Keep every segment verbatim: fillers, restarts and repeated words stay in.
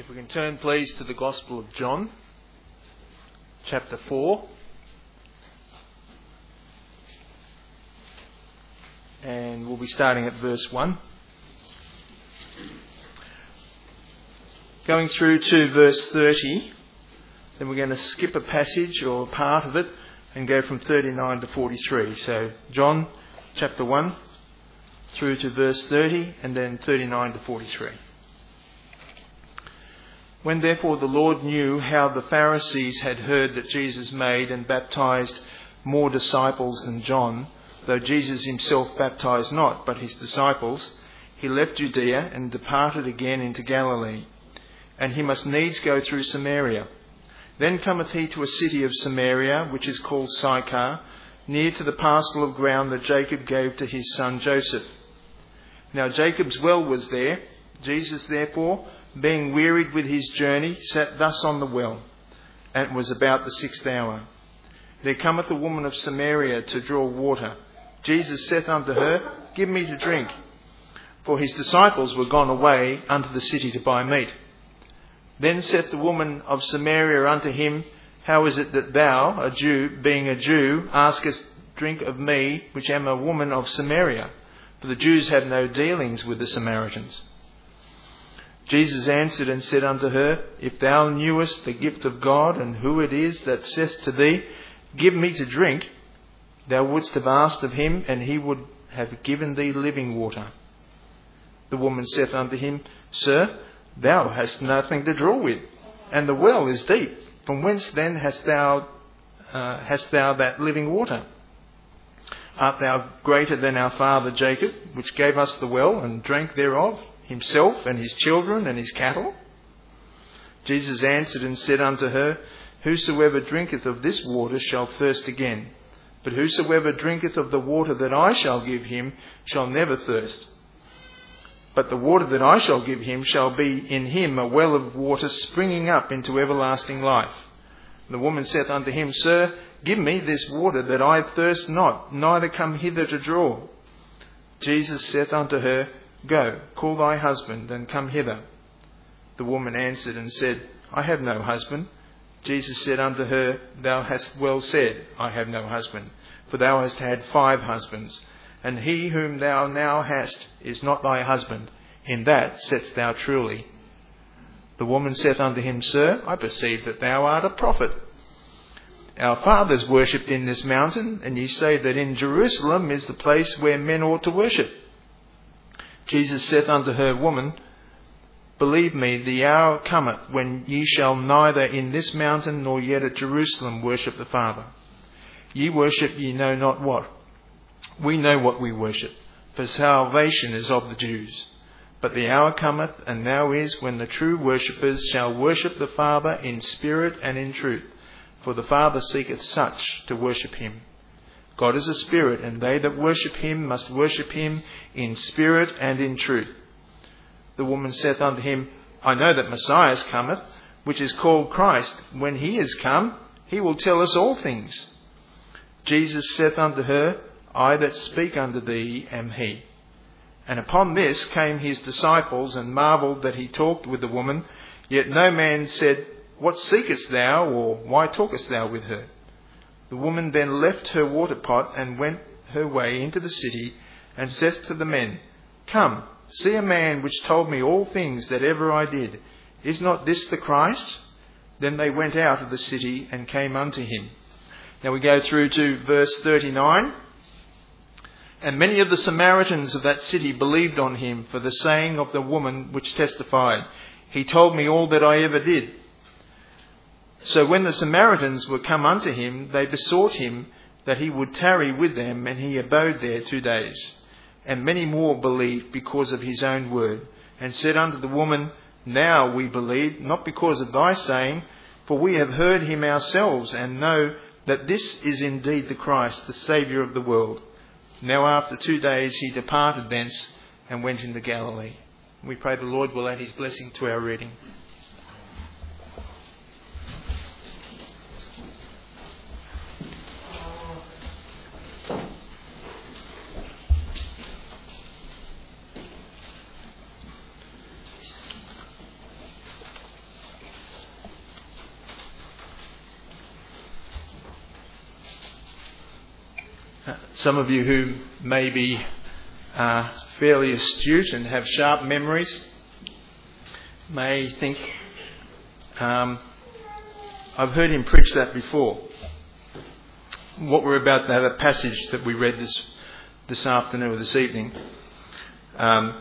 If we can turn please to the Gospel of John, chapter four. And we'll be starting at verse one. Going through to verse thirty, then we're going to skip a passage or a part of it and go from thirty-nine to forty-three. So John chapter one through to verse thirty and then thirty-nine to forty-three. When therefore the Lord knew how the Pharisees had heard that Jesus made and baptized more disciples than John, though Jesus himself baptized not, but his disciples, he left Judea and departed again into Galilee. And he must needs go through Samaria. Then cometh he to a city of Samaria, which is called Sychar, near to the parcel of ground that Jacob gave to his son Joseph. Now Jacob's well was there. Jesus therefore, being wearied with his journey, sat thus on the well, and it was about the sixth hour. There cometh a woman of Samaria to draw water. Jesus saith unto her, Give me to drink. For his disciples were gone away unto the city to buy meat. Then saith the woman of Samaria unto him, How is it that thou, a Jew, being a Jew, askest drink of me, which am a woman of Samaria? For the Jews have no dealings with the Samaritans. Jesus answered and said unto her, If thou knewest the gift of God, and who it is that saith to thee, Give me to drink, thou wouldst have asked of him, and he would have given thee living water. The woman saith unto him, Sir, thou hast nothing to draw with, and the well is deep. From whence then hast thou uh, hast thou that living water? Art thou greater than our father Jacob, which gave us the well, and drank thereof, himself and his children and his cattle? Jesus answered and said unto her, Whosoever drinketh of this water shall thirst again. But whosoever drinketh of the water that I shall give him shall never thirst. But the water that I shall give him shall be in him a well of water springing up into everlasting life. The woman saith unto him, Sir, give me this water that I thirst not, neither come hither to draw. Jesus saith unto her, Go, call thy husband, and come hither. The woman answered and said, I have no husband. Jesus said unto her, Thou hast well said, I have no husband. For thou hast had five husbands, and he whom thou now hast is not thy husband. In that saidst thou truly. The woman saith unto him, Sir, I perceive that thou art a prophet. Our fathers worshipped in this mountain, and ye say that in Jerusalem is the place where men ought to worship. Jesus saith unto her, Woman, believe me, the hour cometh when ye shall neither in this mountain nor yet at Jerusalem worship the Father. Ye worship ye know not what. We know what we worship, for salvation is of the Jews. But the hour cometh, and now is, when the true worshippers shall worship the Father in spirit and in truth. For the Father seeketh such to worship him. God is a spirit, and they that worship him must worship him in spirit and in truth. The woman saith unto him, I know that Messiah cometh, which is called Christ. When he is come, he will tell us all things. Jesus saith unto her, I that speak unto thee am he. And upon this came his disciples, and marvelled that he talked with the woman. Yet no man said, What seekest thou, or why talkest thou with her? The woman then left her water pot, and went her way into the city, and saith to the men, Come, see a man which told me all things that ever I did. Is not this the Christ? Then they went out of the city, and came unto him. Now we go through to verse thirty-nine. And many of the Samaritans of that city believed on him for the saying of the woman which testified, He told me all that I ever did. So when the Samaritans were come unto him, they besought him that he would tarry with them, and he abode there two days. And many more believed because of his own word, and said unto the woman, Now we believe, not because of thy saying, for we have heard him ourselves, and know that this is indeed the Christ, the Saviour of the world. Now after two days he departed thence, and went into Galilee. We pray the Lord will add his blessing to our reading. Some of you who may be uh, fairly astute and have sharp memories may think, um, I've heard him preach that before. What we're about to have, a passage that we read this this afternoon or this evening. Um,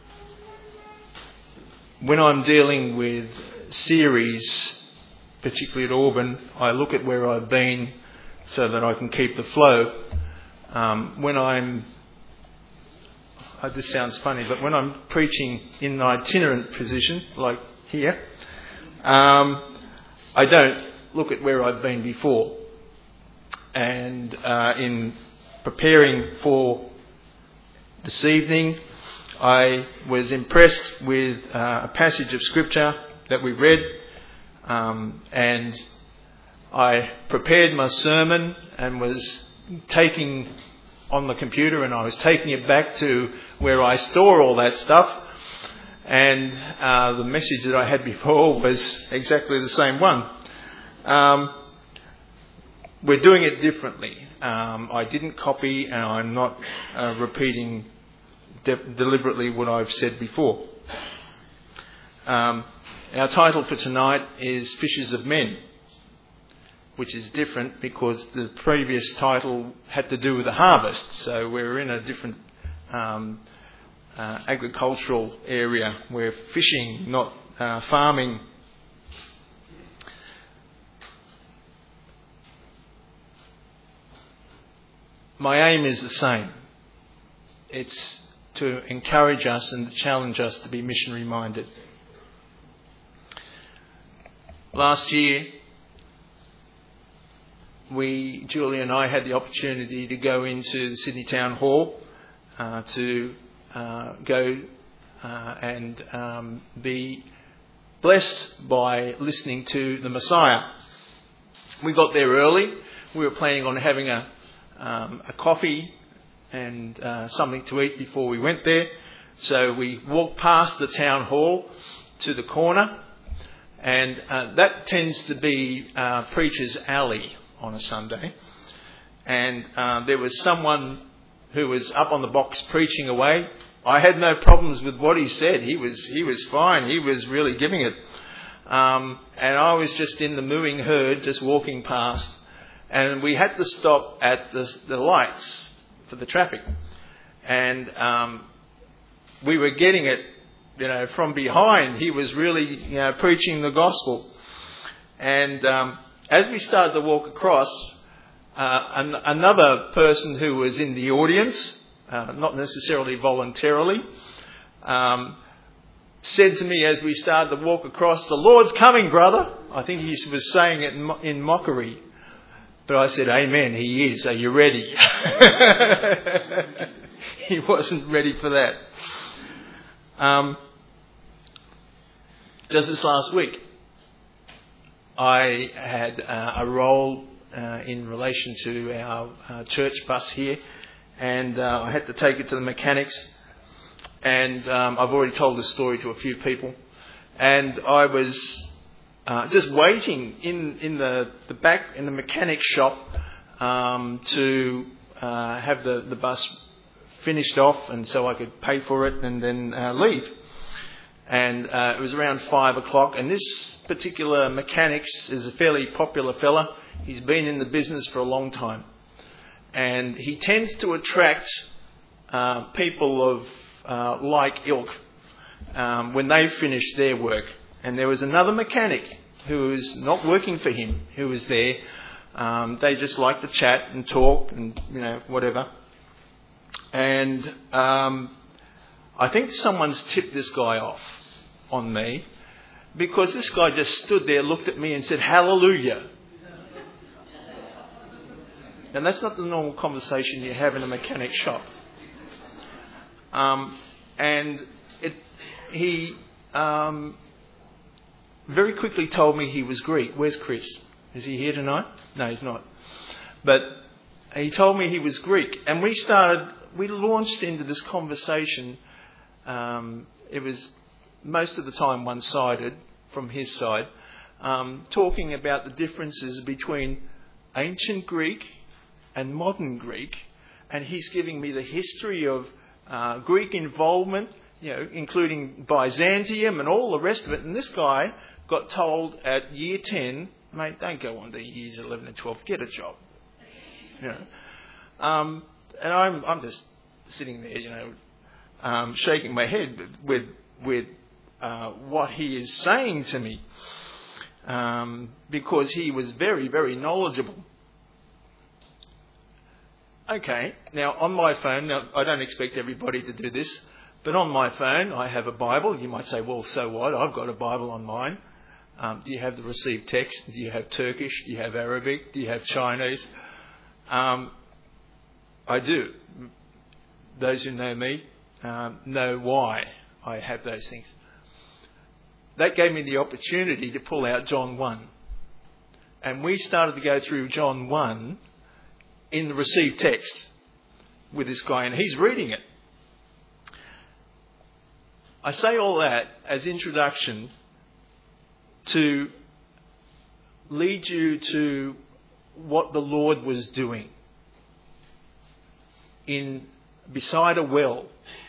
when I'm dealing with series, particularly at Auburn, I look at where I've been so that I can keep the flow. Um, when I'm, oh, this sounds funny, but when I'm preaching in an itinerant position, like here, um, I don't look at where I've been before. And uh, in preparing for this evening, I was impressed with uh, a passage of scripture that we read, um, and I prepared my sermon and was taking on the computer and I was taking it back to where I store all that stuff, and uh, the message that I had before was exactly the same one. Um, we're doing it differently. Um, I didn't copy and I'm not uh, repeating de- deliberately what I've said before. Um, our title for tonight is Fishers of Men, which is different because the previous title had to do with the harvest. So we're in a different um, uh, agricultural area. We're fishing, not uh, farming. My aim is the same. It's to encourage us and to challenge us to be missionary minded. Last year, we, Julie and I, had the opportunity to go into the Sydney Town Hall uh, to uh, go uh, and um, be blessed by listening to the Messiah. We got there early. We were planning on having a um, a coffee and uh, something to eat before we went there. So we walked past the town hall to the corner, and uh, that tends to be uh, Preacher's Alley on a Sunday. And uh, there was someone who was up on the box preaching away. I had no problems with what he said. He was he was fine. He was really giving it. Um, and I was just in the mooing herd, just walking past. And we had to stop at the, the lights for the traffic. And um, we were getting it, you know, from behind. He was really, you know, preaching the gospel. And um, as we started to walk across, uh, an, another person who was in the audience, uh, not necessarily voluntarily, um, said to me as we started to walk across, "The Lord's coming, brother." I think he was saying it in, mo- in mockery. But I said, "Amen, he is. Are you ready?" He wasn't ready for that. Um, just this last week, I had uh, a role uh, in relation to our uh, church bus here, and uh, I had to take it to the mechanics. And um, I've already told this story to a few people. And I was Uh, just waiting in, in the, the back, in the mechanic shop, um, to uh, have the, the bus finished off and so I could pay for it and then uh, leave. And uh, it was around five o'clock, and this particular mechanic is a fairly popular fella. He's been in the business for a long time. And he tends to attract uh, people of uh, like ilk um, when they finish their work. And there was another mechanic who was not working for him, who was there. Um, they just like to chat and talk and, you know, whatever. And um, I think someone's tipped this guy off on me, because this guy just stood there, looked at me and said, "Hallelujah." And that's not the normal conversation you have in a mechanic shop. Um, and it, he... Um, very quickly told me he was Greek. Where's Chris? Is he here tonight? No, he's not. But he told me he was Greek. And we started, we launched into this conversation. Um, it was most of the time one-sided from his side, um, talking about the differences between ancient Greek and modern Greek, and he's giving me the history of uh, Greek involvement, you know, including Byzantium and all the rest of it. And this guy got told at year ten, mate, don't go on to years eleven and twelve, get a job. You know, um, and I'm I'm just sitting there, you know, um, shaking my head with with uh, what he is saying to me, um, because he was very, very knowledgeable. Okay, now on my phone, now I don't expect everybody to do this, but on my phone I have a Bible. You might say, well, so what? I've got a Bible on mine. Um, do you have the received text? Do you have Turkish? Do you have Arabic? Do you have Chinese? Um, I do. Those who know me um, know why I have those things. That gave me the opportunity to pull out John one. And we started to go through John one in the received text with this guy, and he's reading it. I say all that as introduction to lead you to what the Lord was doing in beside a well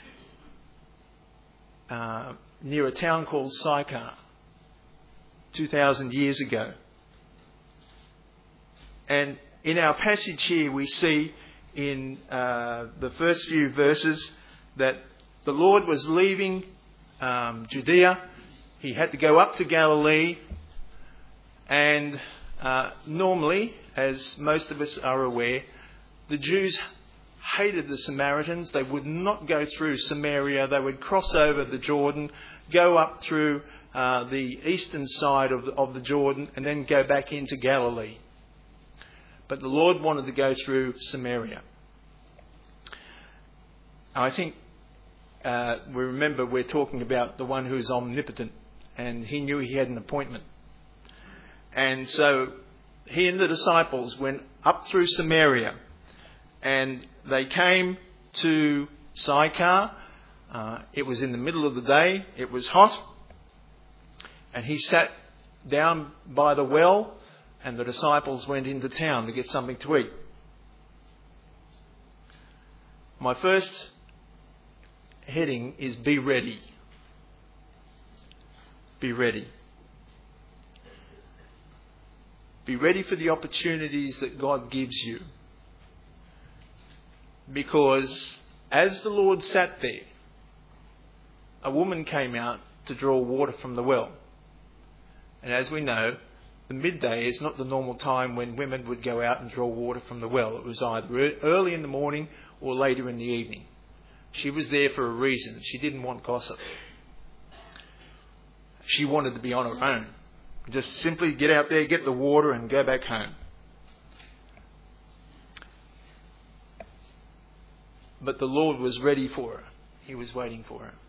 uh, near a town called Sychar two thousand years ago. And in our passage here, we see in uh, the first few verses that the Lord was leaving um, Judea. He had to go up to Galilee. And uh, normally, as most of us are aware, the Jews hated the Samaritans. They would not go through Samaria. They would cross over the Jordan, go up through uh, the eastern side of the, of the Jordan, and then go back into Galilee. But the Lord wanted to go through Samaria. I think uh, we remember we're talking about the one who is omnipotent, and he knew he had an appointment. And so he and the disciples went up through Samaria, and they came to Sychar. Uh, it was in the middle of the day. It was hot. And he sat down by the well, and the disciples went into town to get something to eat. My first heading is be ready. Be ready. Be ready for the opportunities that God gives you. Because as the Lord sat there, a woman came out to draw water from the well. And as we know, the midday is not the normal time when women would go out and draw water from the well. It was either early in the morning or later in the evening. She was there for a reason. She didn't want gossip. She wanted to be on her own. Just simply get out there, get the water and go back home. But the Lord was ready for her. He was waiting for her.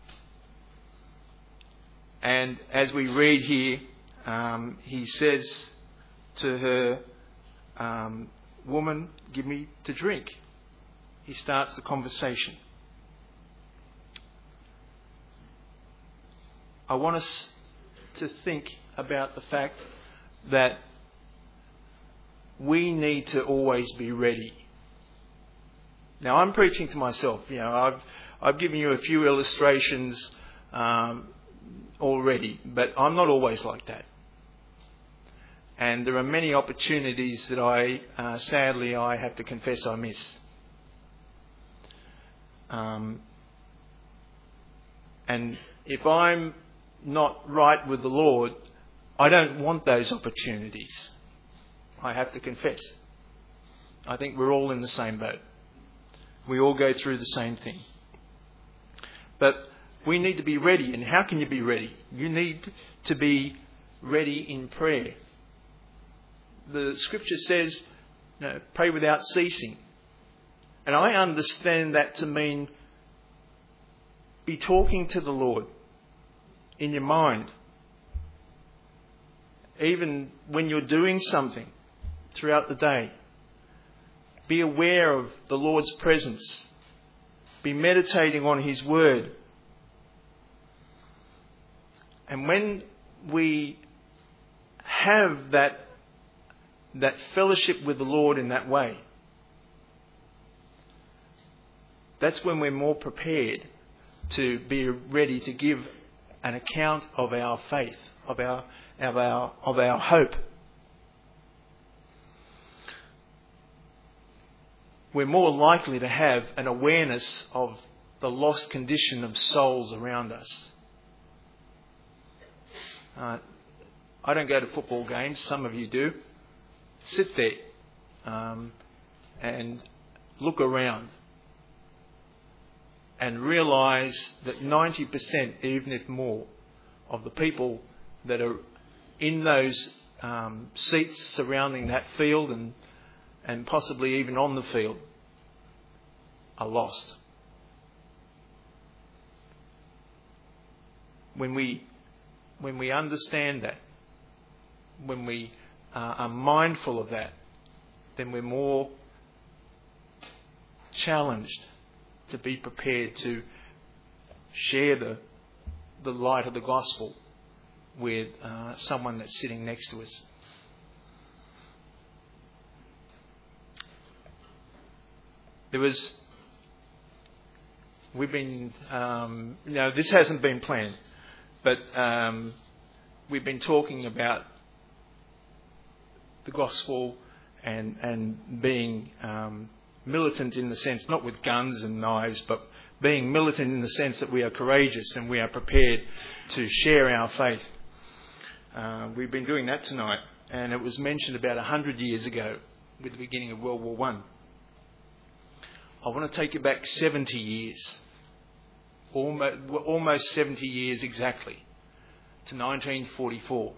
And as we read here, um, he says to her, um, woman, give me to drink. He starts the conversation. I want us to think about the fact that we need to always be ready. Now, I'm preaching to myself. You know, I've I've given you a few illustrations um, already, but I'm not always like that. And there are many opportunities that I, uh, sadly, I have to confess I miss. Um, and if I'm not right with the Lord, I don't want those opportunities. I have to confess. I think we're all in the same boat. We all go through the same thing. But we need to be ready. And how can you be ready? You need to be ready in prayer. The scripture says, you know, pray without ceasing. And I understand that to mean be talking to the Lord in your mind. Even when you're doing something throughout the day. Be aware of the Lord's presence. Be meditating on His Word. And when we have that, that fellowship with the Lord in that way, that's when we're more prepared to be ready to give an account of our faith, of our, of our, of our hope. We're more likely to have an awareness of the lost condition of souls around us. Uh, I don't go to football games, some of you do. Sit there um, and look around and realise that ninety percent, even if more, of the people that are in those um, seats surrounding that field and, and possibly even on the field are lost. When we, when we understand that, when we uh, are mindful of that, then we're more challenged to be prepared to share the, the light of the gospel with uh, someone that's sitting next to us. There was, we've been, um, you know, this hasn't been planned, but um, we've been talking about the gospel and and being um, militant in the sense, not with guns and knives, but being militant in the sense that we are courageous and we are prepared to share our faith. Uh, we've been doing that tonight, and it was mentioned about a hundred years ago, with the beginning of World War One. I want to take you back seventy years, almost, almost seventy years exactly, to nineteen forty-four.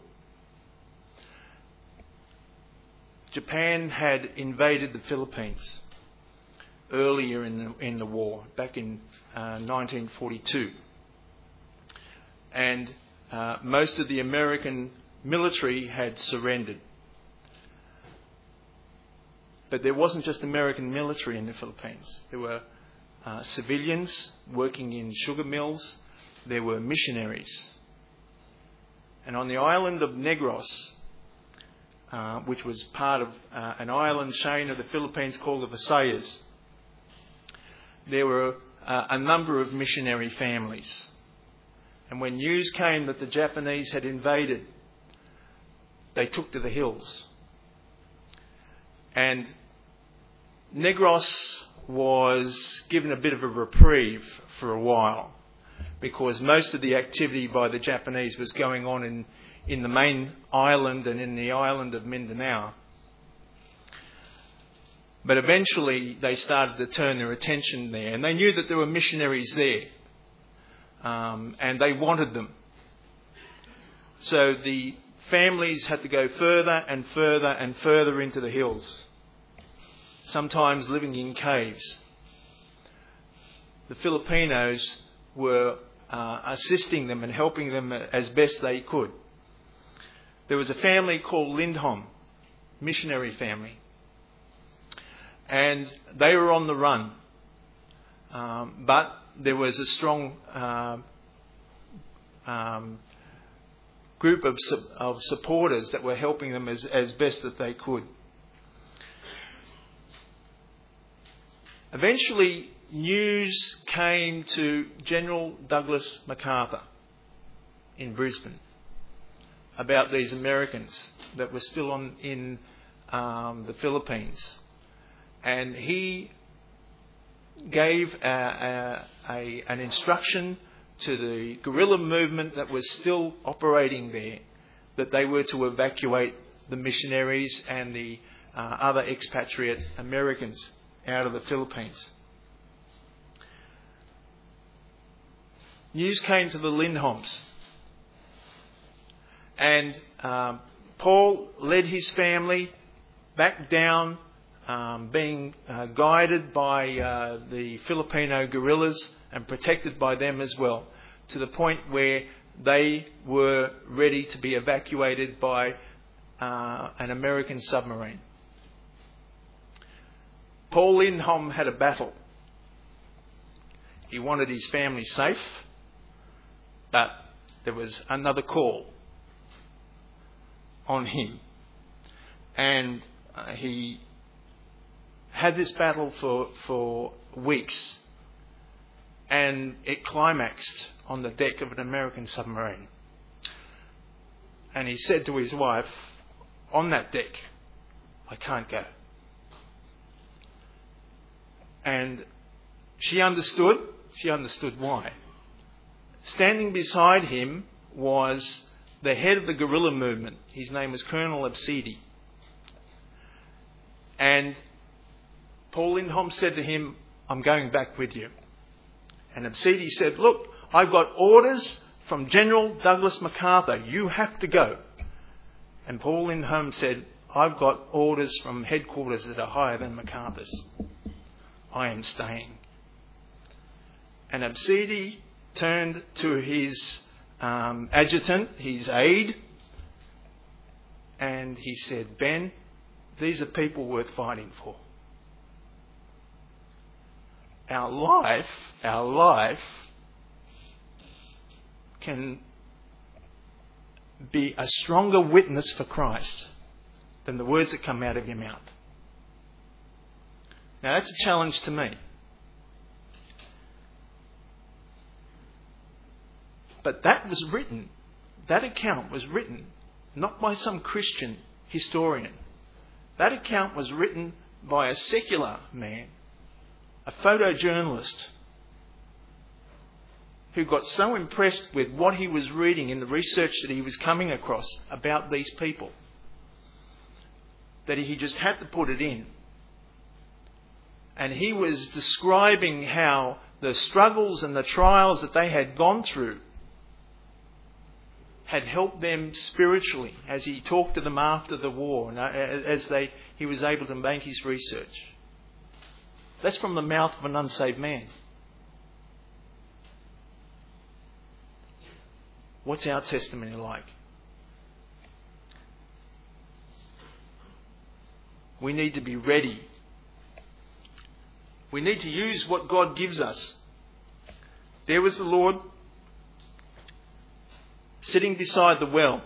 Japan had invaded the Philippines earlier in the, in the war, back in uh, nineteen forty-two. And uh, most of the American military had surrendered. But there wasn't just American military in the Philippines. There were uh, civilians working in sugar mills. There were missionaries. And on the island of Negros, uh, which was part of uh, an island chain of the Philippines called the Visayas, there were uh, a number of missionary families. And when news came that the Japanese had invaded, they took to the hills. And Negros was given a bit of a reprieve for a while, because most of the activity by the Japanese was going on in, in the main island and in the island of Mindanao. But eventually they started to turn their attention there, and they knew that there were missionaries there, um, and they wanted them. So the families had to go further and further and further into the hills, sometimes living in caves. The Filipinos were uh, assisting them and helping them as best they could. There was a family called Lindholm, missionary family, and they were on the run. Um, but there was a strong uh, um, group of, su- of supporters that were helping them as, as best that they could. Eventually, news came to General Douglas MacArthur in Brisbane about these Americans that were still on in um, the Philippines. And he gave a, a, a, an instruction to the guerrilla movement that was still operating there, that they were to evacuate the missionaries and the uh, other expatriate Americans out of the Philippines. News came to the Lindholms, and um, Paul led his family back down, um, being uh, guided by uh, the Filipino guerrillas and protected by them as well, to the point where they were ready to be evacuated by uh, an American submarine. Paul Lindholm had a battle. He wanted his family safe, but there was another call on him. And uh, he had this battle for, for weeks and it climaxed on the deck of an American submarine. And he said to his wife, on that deck, I can't go. And she understood. She understood why. Standing beside him was the head of the guerrilla movement. His name was Colonel Absidi. And Paul Lindholm said to him, I'm going back with you. And Absidi said, look, I've got orders from General Douglas MacArthur. You have to go. And Paul Lindholm said, I've got orders from headquarters that are higher than MacArthur's. I am staying. And Absidi turned to his um, adjutant, his aide, and he said, Ben, these are people worth fighting for. Our life, our life can be a stronger witness for Christ than the words that come out of your mouth. Now that's a challenge to me. But that was written, that account was written not by some Christian historian. That account was written by a secular man, a photojournalist, who got so impressed with what he was reading in the research that he was coming across about these people that he just had to put it in. And he was describing how the struggles and the trials that they had gone through had helped them spiritually as he talked to them after the war and as they he was able to make his research. That's from the mouth of an unsaved man. What's our testimony like? We need to be ready. We need to use what God gives us. There was the Lord sitting beside the well.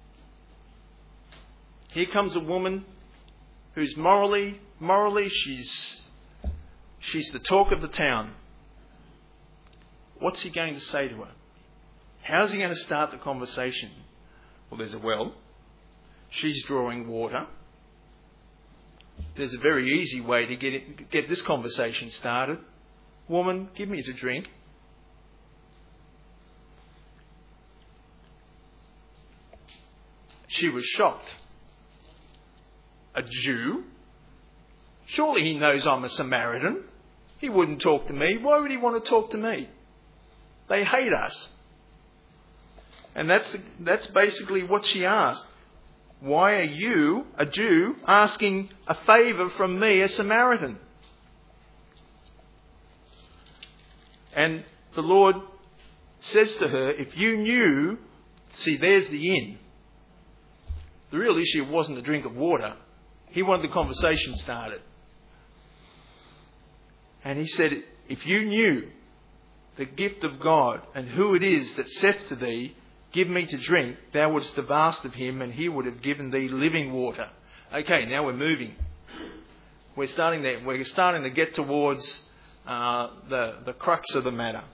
Here comes a woman who's morally, morally she's, she's the talk of the town. What's he going to say to her? How's he going to start the conversation? Well, there's a well. She's drawing water. There's a very easy way to get it, get this conversation started. Woman, give me a drink. She was shocked. A Jew? Surely he knows I'm a Samaritan. He wouldn't talk to me. Why would he want to talk to me? They hate us. And that's the, that's basically what she asked. Why are you, a Jew, asking a favour from me, a Samaritan? And the Lord says to her, if you knew, see, there's the in. The real issue wasn't a drink of water. He wanted the conversation started. And he said, if you knew the gift of God and who it is that saith to thee, give me to drink, thou wouldst have asked of him, and he would have given thee living water. Okay, now we're moving. We're starting there. We're starting to get towards uh, the the crux of the matter.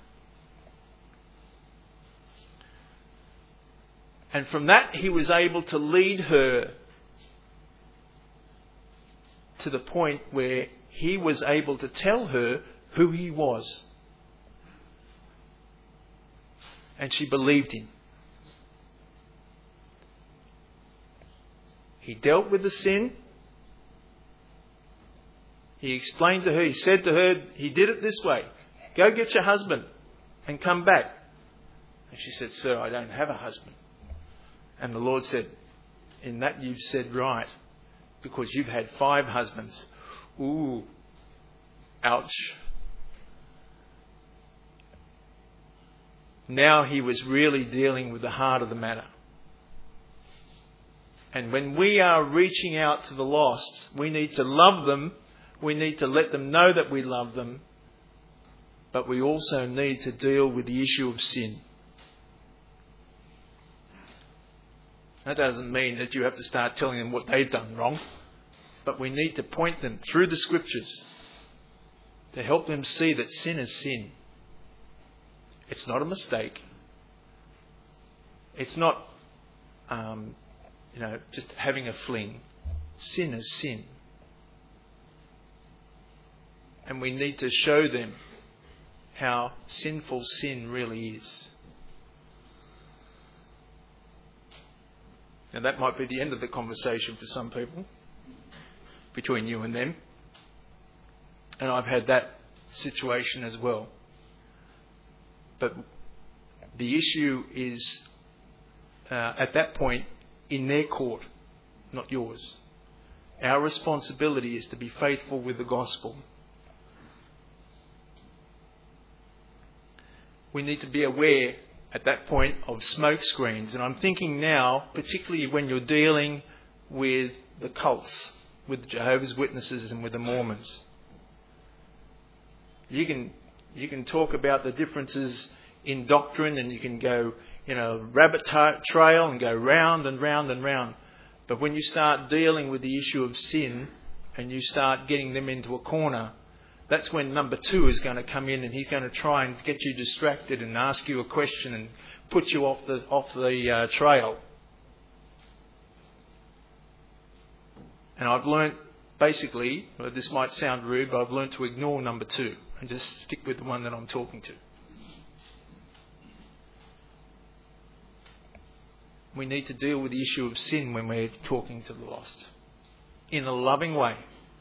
And from that, he was able to lead her to the point where he was able to tell her who he was. And she believed him. He dealt with the sin. He explained to her, he said to her, he did it this way. Go get your husband and come back. And she said, sir, I don't have a husband. And the Lord said, in that you've said right, because you've had five husbands. Ooh, ouch. Now he was really dealing with the heart of the matter. And when we are reaching out to the lost, we need to love them. We need to let them know that we love them. But we also need to deal with the issue of sin. That doesn't mean that you have to start telling them what they've done wrong. But we need to point them through the scriptures to help them see that sin is sin. It's not a mistake. It's not, um, you know, just having a fling. Sin is sin. And we need to show them how sinful sin really is. Now that might be the end of the conversation for some people, between you and them. And I've had that situation as well. But the issue is, uh, at that point, in their court, not yours. Our responsibility is to be faithful with the gospel. We need to be aware at that point of smoke screens. And I'm thinking now, particularly when you're dealing with the cults, with the Jehovah's Witnesses and with the Mormons. You can you can talk about the differences in doctrine, and you can go, you know, rabbit ta- trail and go round and round and round. But when you start dealing with the issue of sin and you start getting them into a corner, that's when number two is going to come in, and he's going to try and get you distracted and ask you a question and put you off the off the uh, trail. And I've learnt, basically, well, this might sound rude, but I've learnt to ignore number two and just stick with the one that I'm talking to. We need to deal with the issue of sin when we're talking to the lost in a loving way.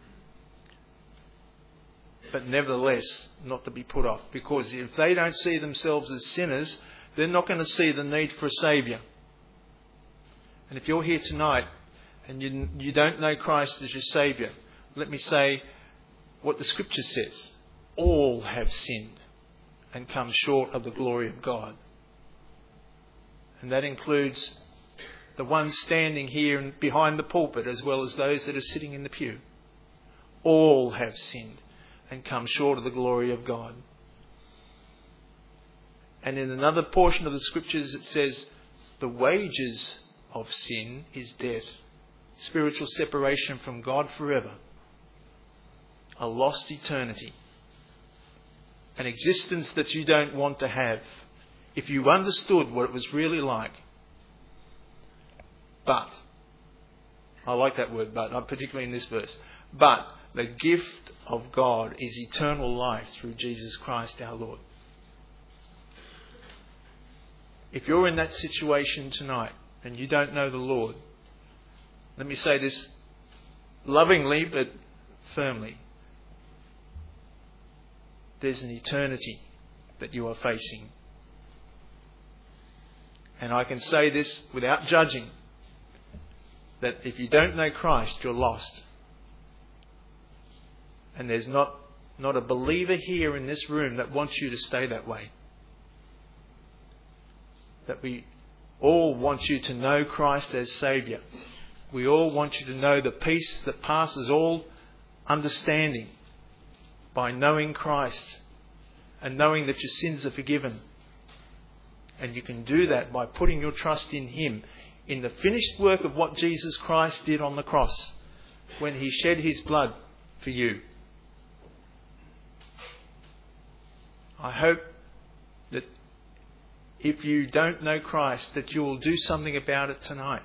But nevertheless, not to be put off. Because if they don't see themselves as sinners, they're not going to see the need for a Saviour. And if you're here tonight and you, you don't know Christ as your Saviour, let me say what the Scripture says. All have sinned and come short of the glory of God. And that includes the ones standing here behind the pulpit as well as those that are sitting in the pew. All have sinned and come short of the glory of God. And in another portion of the Scriptures it says, the wages of sin is death. Spiritual separation from God forever. A lost eternity. An existence that you don't want to have. If you understood what it was really like. But, I like that word but, particularly in this verse. But the gift of God is eternal life through Jesus Christ our Lord. If you're in that situation tonight and you don't know the Lord, let me say this lovingly but firmly. There's an eternity that you are facing. And I can say this without judging, that if you don't know Christ, you're lost. And there's not, not a believer here in this room that wants you to stay that way. That we all want you to know Christ as Saviour. We all want you to know the peace that passes all understanding by knowing Christ and knowing that your sins are forgiven. And you can do that by putting your trust in Him, in the finished work of what Jesus Christ did on the cross when He shed His blood for you. I hope that if you don't know Christ, that you will do something about it tonight.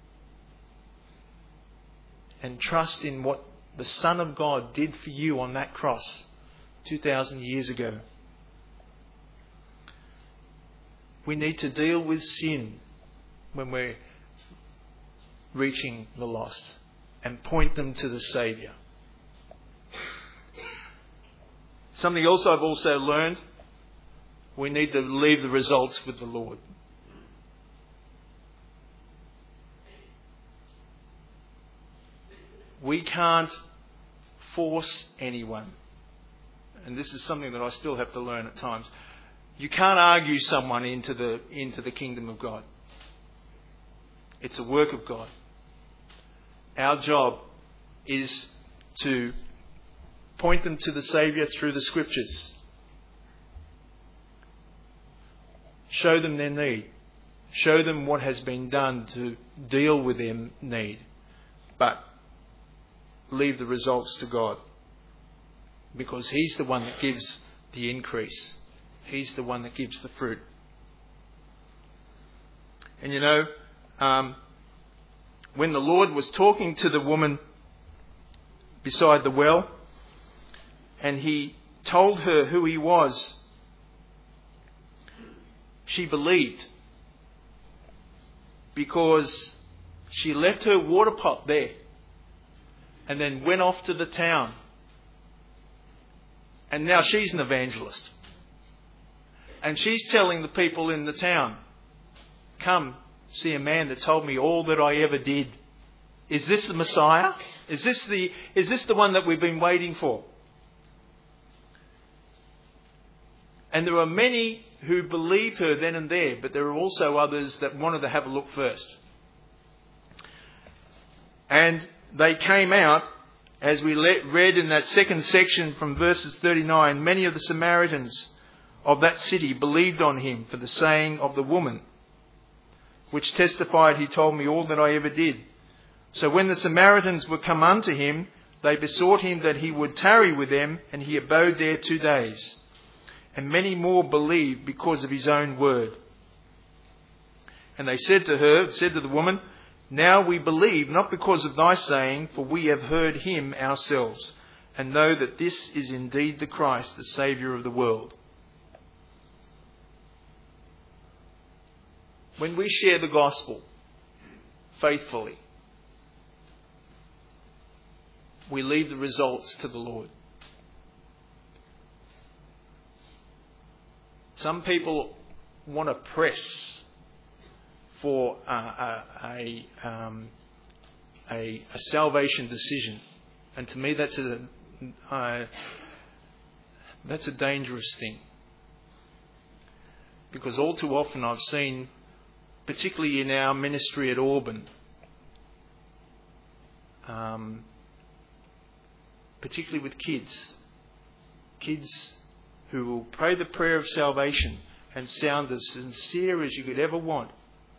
And trust in what the Son of God did for you on that cross two thousand years ago. We need to deal with sin when we're reaching the lost and point them to the Saviour. Something else I've also learned, we need to leave the results with the Lord. We can't force anyone. And this is something that I still have to learn at times. You can't argue someone into the into the kingdom of God. It's a work of God. Our job is to point them to the Saviour through the Scriptures. Show them their need. Show them what has been done to deal with their need. But leave the results to God. Because He's the one that gives the increase. He's the one that gives the fruit. And you know, um, when the Lord was talking to the woman beside the well, and he told her who he was, she believed, because she left her water pot there and then went off to the town. And now she's an evangelist. And she's telling the people in the town, come see a man that told me all that I ever did. Is this the Messiah? Is this the, is this the one that we've been waiting for? And there are many who believed her then and there, but there are also others that wanted to have a look first. And they came out, as we read in that second section from verses thirty-nine, many of the Samaritans of that city believed on him for the saying of the woman, which testified, he told me all that I ever did. So when the Samaritans were come unto him, they besought him that he would tarry with them, and he abode there two days. And many more believed because of his own word. And they said to her, said to the woman, now we believe, not because of thy saying, for we have heard him ourselves, and know that this is indeed the Christ, the Saviour of the world. When we share the gospel faithfully, we leave the results to the Lord. Some people want to press for a, a, a, um, a, a salvation decision. And to me that's a, uh, that's a dangerous thing. Because all too often I've seen, particularly in our ministry at Auburn, um, particularly with kids, kids who will pray the prayer of salvation and sound as sincere as you could ever want.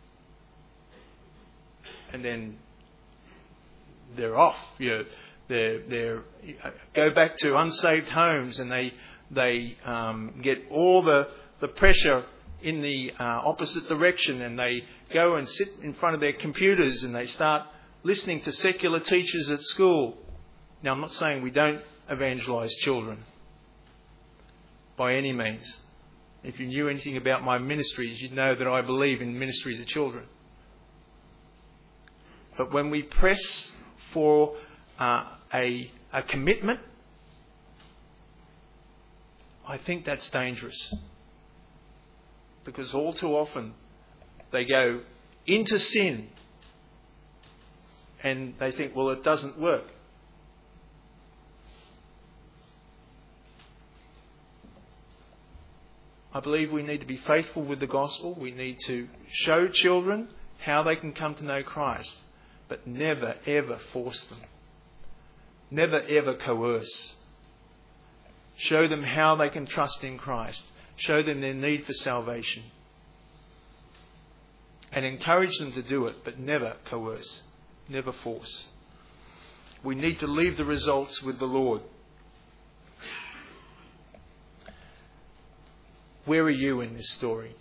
And then they're off. You know, they're, they're, go back to unsaved homes, and they they um, get all the, the pressure in the uh, opposite direction, and they go and sit in front of their computers and they start listening to secular teachers at school. Now, I'm not saying we don't evangelise children, by any means. If you knew anything about my ministries, you'd know that I believe in ministry to children. But when we press for uh, a, a commitment, I think that's dangerous. Because all too often they go into sin and they think, well, it doesn't work. I believe we need to be faithful with the gospel. We need to show children how they can come to know Christ, but never, ever force them. Never, ever coerce. Show them how they can trust in Christ. Show them their need for salvation. And encourage them to do it, but never coerce. Never force. We need to leave the results with the Lord. Where are you in this story?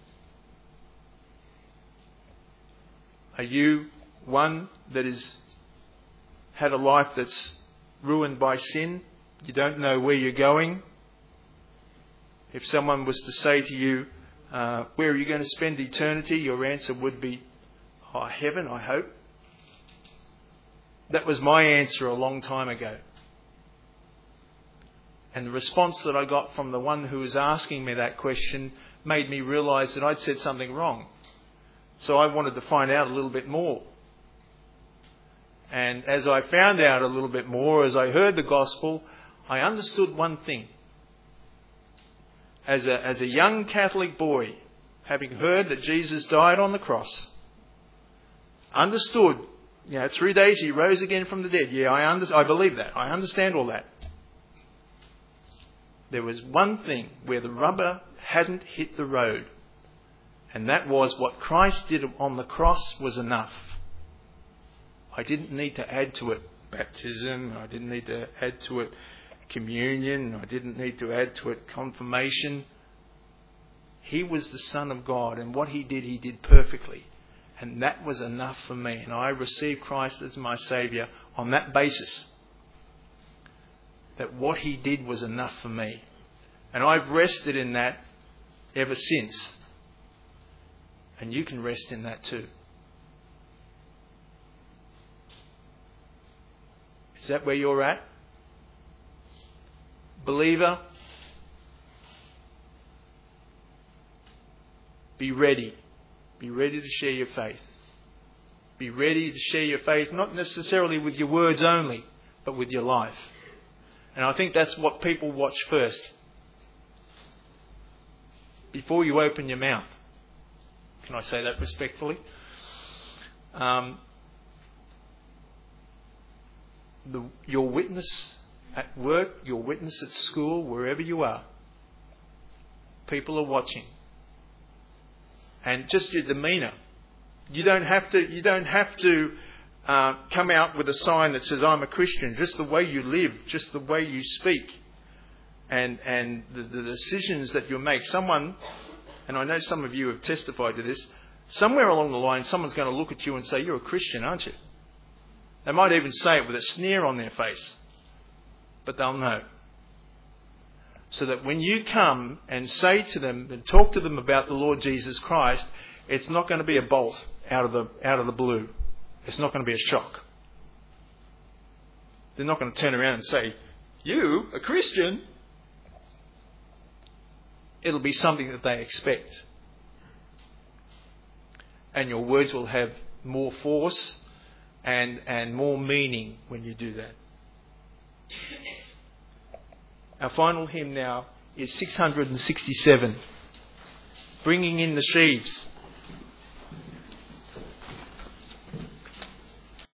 Are you one that has had a life that's ruined by sin? You don't know where you're going? If someone was to say to you, uh, where are you going to spend eternity? Your answer would be, oh, heaven, I hope. That was my answer a long time ago. And the response that I got from the one who was asking me that question made me realise that I'd said something wrong. So I wanted to find out a little bit more. And as I found out a little bit more, as I heard the gospel, I understood one thing. As a, as a young Catholic boy, having heard that Jesus died on the cross, understood, you know, three days he rose again from the dead. Yeah, I, under, I believe that. I understand all that. There was one thing where the rubber hadn't hit the road, and that was what Christ did on the cross was enough. I didn't need to add to it baptism, I didn't need to add to it communion, I didn't need to add to it confirmation. He was the Son of God, and what he did, he did perfectly. And that was enough for me. And I received Christ as my Saviour on that basis. That what he did was enough for me. And I've rested in that ever since. And you can rest in that too. Is that where you're at? Believer, be ready. Be ready to share your faith. Be ready to share your faith, not necessarily with your words only, but with your life. And I think that's what people watch first. Before you open your mouth. Can I say that respectfully? Um, the, your witness at work, your witness at school, wherever you are, people are watching. And just your demeanour. You don't have to. You don't have to uh, come out with a sign that says "I'm a Christian." Just the way you live, just the way you speak, and and the, the decisions that you make. Someone, and I know some of you have testified to this. Somewhere along the line, someone's going to look at you and say, "You're a Christian, aren't you?" They might even say it with a sneer on their face, but they'll know. So that when you come and say to them and talk to them about the Lord Jesus Christ, it's not going to be a bolt out of the out of the blue. It's not going to be a shock. They're not going to turn around and say, "You, a Christian?" It'll be something that they expect. And your words will have more force and, and more meaning when you do that. Our final hymn now is six hundred sixty-seven, Bringing in the Sheaves.